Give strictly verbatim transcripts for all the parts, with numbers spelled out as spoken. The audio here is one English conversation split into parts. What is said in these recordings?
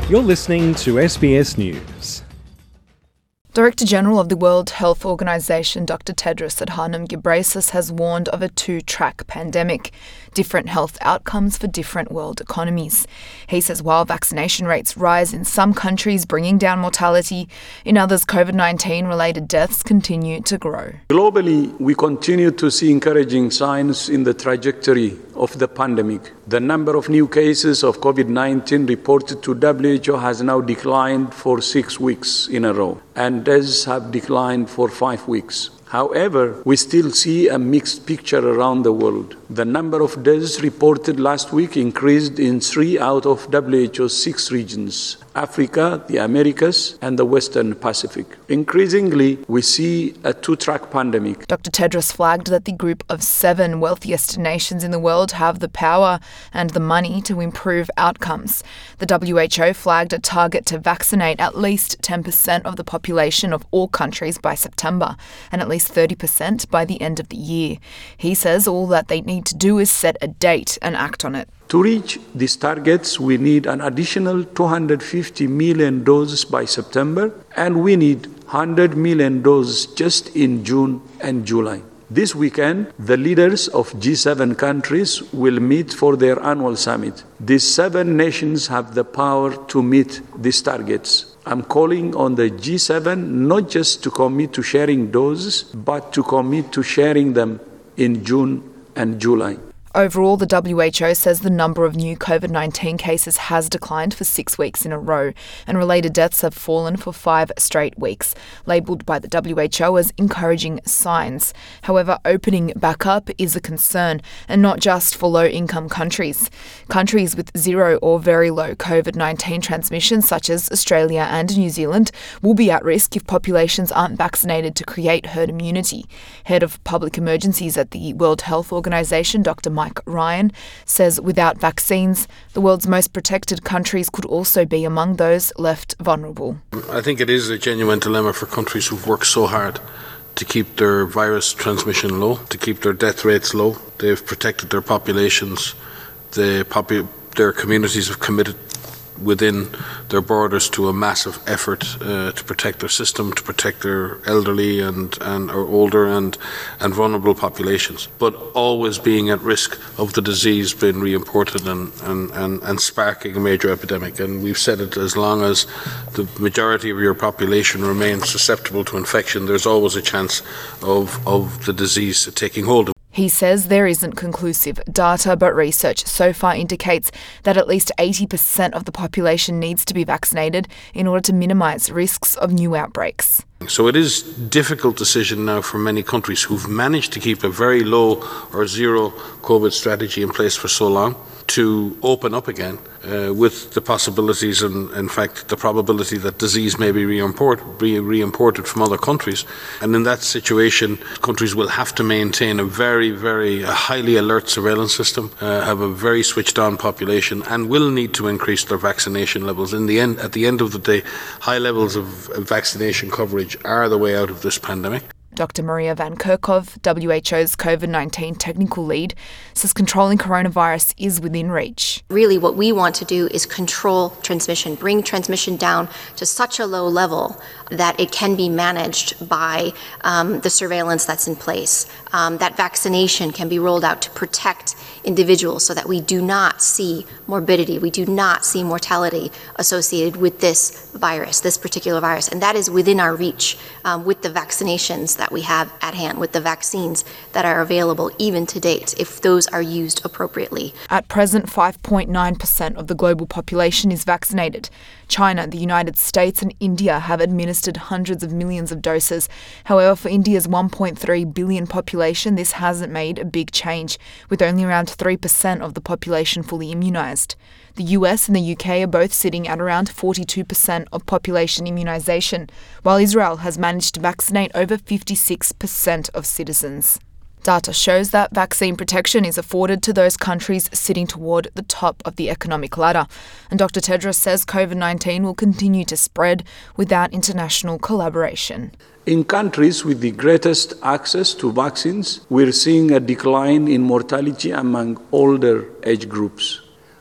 You're listening to S B S News. Director-General of the World Health Organization, Doctor Tedros Adhanom Ghebreyesus, has warned of a two-track pandemic, different health outcomes for different world economies. He says while vaccination rates rise in some countries, bringing down mortality, in others COVID nineteen related deaths continue to grow. Globally, we continue to see encouraging signs in the trajectory of the pandemic. The number of new cases of COVID nineteen reported to W H O has now declined for six weeks in a row, and deaths have declined for five weeks. However, we still see a mixed picture around the world. The number of deaths reported last week increased in three out of W H O's six regions: Africa, the Americas, and the Western Pacific. Increasingly, we see a two-track pandemic. Doctor Tedros flagged that the group of seven wealthiest nations in the world have the power and the money to improve outcomes. The W H O flagged a target to vaccinate at least ten percent of the population of all countries by September, and at least thirty percent by the end of the year. He says all that they need to do is set a date and act on it. To reach these targets, we need an additional two hundred fifty million doses by September, and we need one hundred million doses just in June and July. This weekend, the leaders of G seven countries will meet for their annual summit. These seven nations have the power to meet these targets. I'm calling on the G seven not just to commit to sharing doses, but to commit to sharing them in June and July. Overall, the W H O says the number of new COVID nineteen cases has declined for six weeks in a row, and related deaths have fallen for five straight weeks, labelled by the W H O as encouraging signs. However, opening back up is a concern, and not just for low-income countries. Countries with zero or very low COVID nineteen transmission, such as Australia and New Zealand, will be at risk if populations aren't vaccinated to create herd immunity. Head of Public Emergencies at the World Health Organization, Doctor Mike Ryan, says without vaccines, the world's most protected countries could also be among those left vulnerable. I think it is a genuine dilemma for countries who've worked so hard to keep their virus transmission low, to keep their death rates low. They've protected their populations. The popu- their communities have committed within their borders to a massive effort uh, to protect their system, to protect their elderly and, and or older and, and vulnerable populations, but always being at risk of the disease being reimported and, and, and, and sparking a major epidemic. And we've said it, as long as the majority of your population remains susceptible to infection, there's always a chance of, of the disease taking hold of. He says there isn't conclusive data, but research so far indicates that at least eighty percent of the population needs to be vaccinated in order to minimise risks of new outbreaks. So it is a difficult decision now for many countries who've managed to keep a very low or zero COVID strategy in place for so long to open up again uh, with the possibilities and, in fact, the probability that disease may be reimport, be reimported from other countries. And in that situation, countries will have to maintain a very, very uh, highly alert surveillance system, uh, have a very switched-on population, and will need to increase their vaccination levels. In the end, at the end of the day, high levels of vaccination coverage are the way out of this pandemic. Doctor Maria Van Kerkhove, W H O's COVID nineteen technical lead, says controlling coronavirus is within reach. Really what we want to do is control transmission, bring transmission down to such a low level that it can be managed by um, the surveillance that's in place. Um, that vaccination can be rolled out to protect individuals so that we do not see morbidity, we do not see mortality associated with this virus, this particular virus. And that is within our reach um, with the vaccinations that we have at hand, with the vaccines that are available even to date, if those are used appropriately. At present, five point nine percent of the global population is vaccinated. China, the United States and India have administered hundreds of millions of doses. However, for India's one point three billion population, this hasn't made a big change, with only around three percent of the population fully immunised. The U S and the U K are both sitting at around forty-two percent of population immunisation, while Israel has managed to vaccinate over fifty-six percent of citizens. Data shows that vaccine protection is afforded to those countries sitting toward the top of the economic ladder. And Doctor Tedros says COVID nineteen will continue to spread without international collaboration. In countries with the greatest access to vaccines, we're seeing a decline in mortality among older age groups.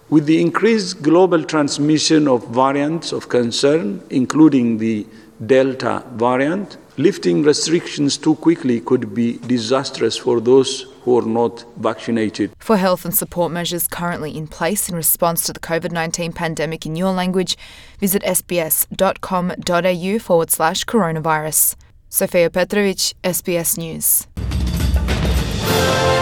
With the increased global transmission of variants of concern, including the Delta variant, lifting restrictions too quickly could be disastrous for those who are not vaccinated. For health and support measures currently in place in response to the COVID nineteen pandemic in your language, visit sbs.com.au forward slash coronavirus. Sofia Petrovic, S B S News.